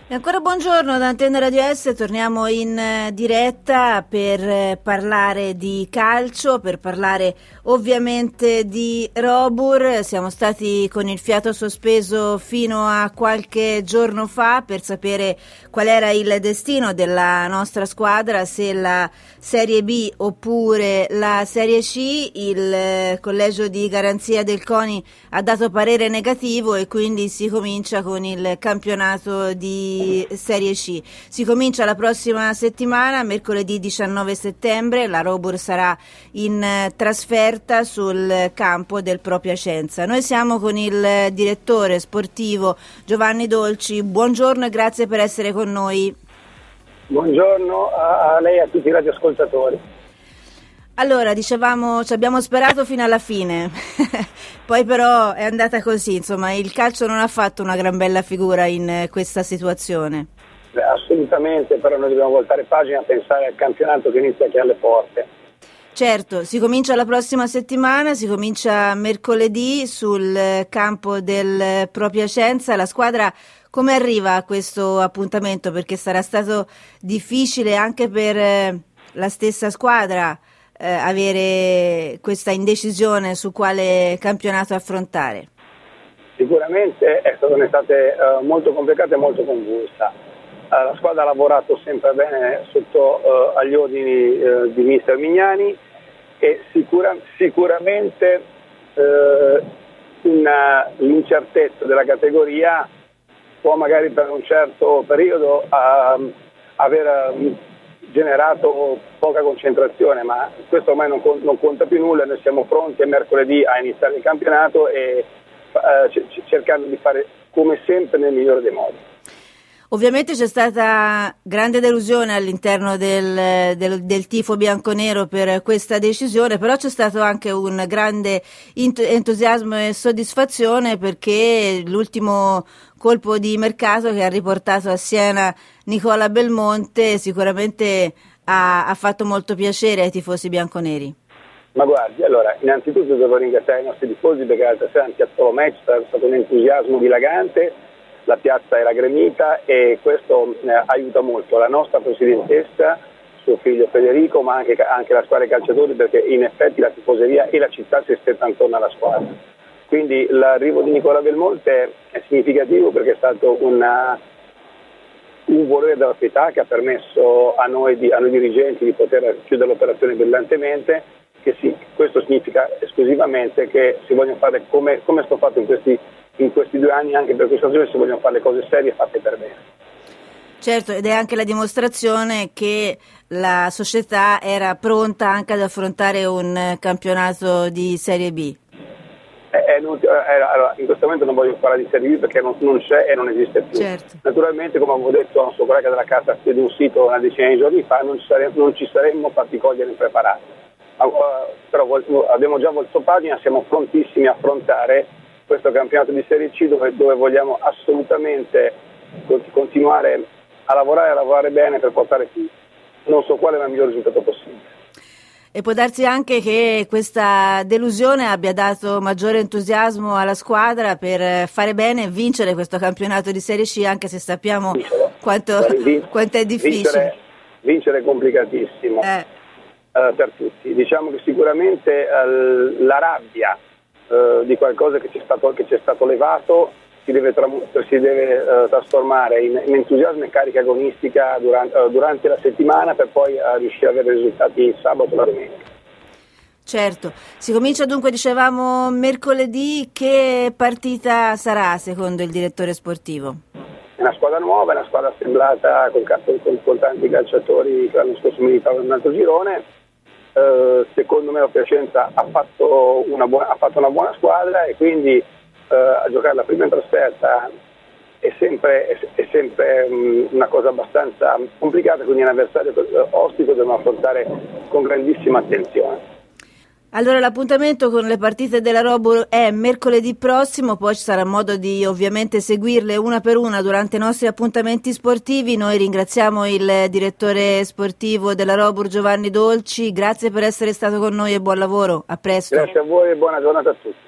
E ancora buongiorno da Antenne Radio S, torniamo in diretta per parlare di calcio, per parlare ovviamente di Robur. Siamo stati con il fiato sospeso fino a qualche giorno fa per sapere qual era il destino della nostra squadra, se la Serie B oppure la Serie C. Il collegio di garanzia del CONI ha dato parere negativo e quindi si comincia con il campionato di Serie C. Si comincia la prossima settimana, mercoledì 19 settembre, la Robur sarà in trasferta sul campo del Pro Piacenza. Noi siamo con il direttore sportivo Giovanni Dolci. Buongiorno e grazie per essere con noi. Buongiorno a lei e a tutti i radioascoltatori. Allora, dicevamo, ci abbiamo sperato fino alla fine, poi però è andata così, insomma, il calcio non ha fatto una gran bella figura in questa situazione. Assolutamente, però noi dobbiamo voltare pagina e pensare al campionato che inizia qui alle porte. Certo, si comincia la prossima settimana, si comincia mercoledì sul campo del Pro Piacenza. La squadra come arriva a questo appuntamento? Perché sarà stato difficile anche per la stessa squadra avere questa indecisione su quale campionato affrontare. Sicuramente è stata un'estate molto complicata e molto convulsa. La squadra ha lavorato sempre bene sotto agli ordini di mister Mignani e sicuramente l'incertezza della categoria può magari per un certo periodo aver generato poca concentrazione, ma questo ormai non conta più nulla. Noi siamo pronti a mercoledì a iniziare il campionato e cercando di fare come sempre nel migliore dei modi. Ovviamente c'è stata grande delusione all'interno del tifo bianconero per questa decisione, però c'è stato anche un grande entusiasmo e soddisfazione perché l'ultimo colpo di mercato che ha riportato a Siena Nicola Belmonte sicuramente ha fatto molto piacere ai tifosi bianconeri. Ma guardi, allora, innanzitutto devo ringraziare i nostri tifosi perché l'altra sera in Piazza Match è stato un entusiasmo dilagante, la piazza era gremita e questo aiuta molto la nostra presidentessa, suo figlio Federico, ma anche la squadra dei calciatori, perché in effetti la tifoseria e la città si è stretta intorno alla squadra. Quindi l'arrivo di Nicola Belmonte è significativo perché è stato un volere della società che ha permesso a noi dirigenti di poter chiudere l'operazione brillantemente, questo significa esclusivamente che si vogliono fare come è stato fatto in questi 2 anni, anche per questa stagione si vogliono fare le cose serie fatte per bene. Certo, ed è anche la dimostrazione che la società era pronta anche ad affrontare un campionato di Serie B. Allora, in questo momento non voglio parlare di Serie B perché non c'è e non esiste più. Certo. Naturalmente, come avevo detto a un suo collega della Cassa di un sito una decina di giorni fa, non ci saremmo fatti cogliere impreparati. Però abbiamo già voltato pagina, siamo prontissimi a affrontare questo campionato di Serie C dove vogliamo assolutamente continuare a lavorare bene per portare non so quale ma il miglior risultato possibile. E può darsi anche che questa delusione abbia dato maggiore entusiasmo alla squadra per fare bene e vincere questo campionato di Serie C, anche se sappiamo quanto è difficile. Vincere è complicatissimo per tutti. Diciamo che sicuramente la rabbia di qualcosa che ci è stato levato si deve trasformare in entusiasmo e carica agonistica durante la settimana per poi riuscire ad avere risultati il sabato e la domenica. Certo, si comincia dunque, dicevamo, mercoledì. Che partita sarà secondo il direttore sportivo? È una squadra nuova, è una squadra assemblata con tanti calciatori che l'anno scorso militavano in un altro girone. Secondo me la Piacenza ha fatto una buona squadra e quindi a giocare la prima in trasferta è sempre una cosa abbastanza complicata, quindi è un avversario ostico da dobbiamo affrontare con grandissima attenzione. Allora l'appuntamento con le partite della Robur è mercoledì prossimo, poi ci sarà modo di ovviamente seguirle una per una durante i nostri appuntamenti sportivi. Noi ringraziamo il direttore sportivo della Robur Giovanni Dolci, grazie per essere stato con noi e buon lavoro, a presto. Grazie a voi e buona giornata a tutti.